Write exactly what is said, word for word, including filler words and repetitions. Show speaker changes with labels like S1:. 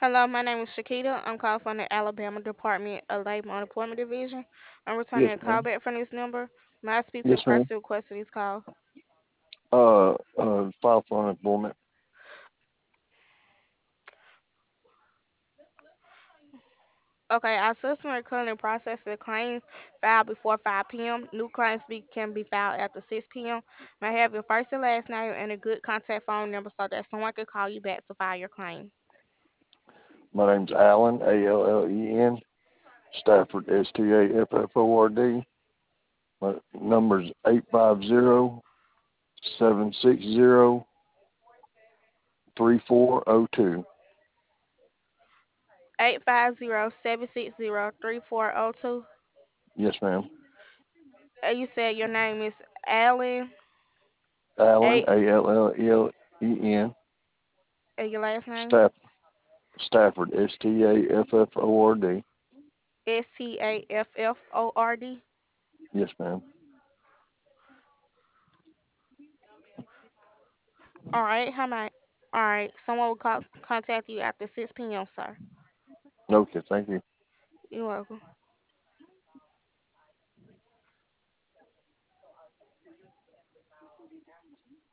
S1: Hello, my name is Shakita. I'm calling from the Alabama Department of Labor and Employment Division. I'm returning
S2: Yes,
S1: a call
S2: ma'am.
S1: back from this number. May I speak to the
S2: Yes, ma'am.
S1: person who requested this call?
S2: Uh, uh, file for unemployment.
S1: Okay, our system is currently processing claims filed before five p m. New claims be, can be filed after six p m. May I have your first and last name and a good contact phone number so that someone can call you back to file your claim?
S2: My name's Allen, A L L E N. Stafford, S T A F F O R D. My number's eight five zero seven six zero three four zero two.
S1: eight five zero, seven six zero, three four zero two.
S2: Yes, ma'am.
S1: And you said your name is Alan,
S2: Allen,
S1: eight,
S2: A L L E L E N.
S1: and your last name?
S2: Staff, Stafford, S T A F F O R D.
S1: S T A F F O R D.
S2: Yes, ma'am.
S1: All right, how much? All right, someone will call, contact you after six p m, sir.
S2: Okay, thank you.
S1: You're welcome.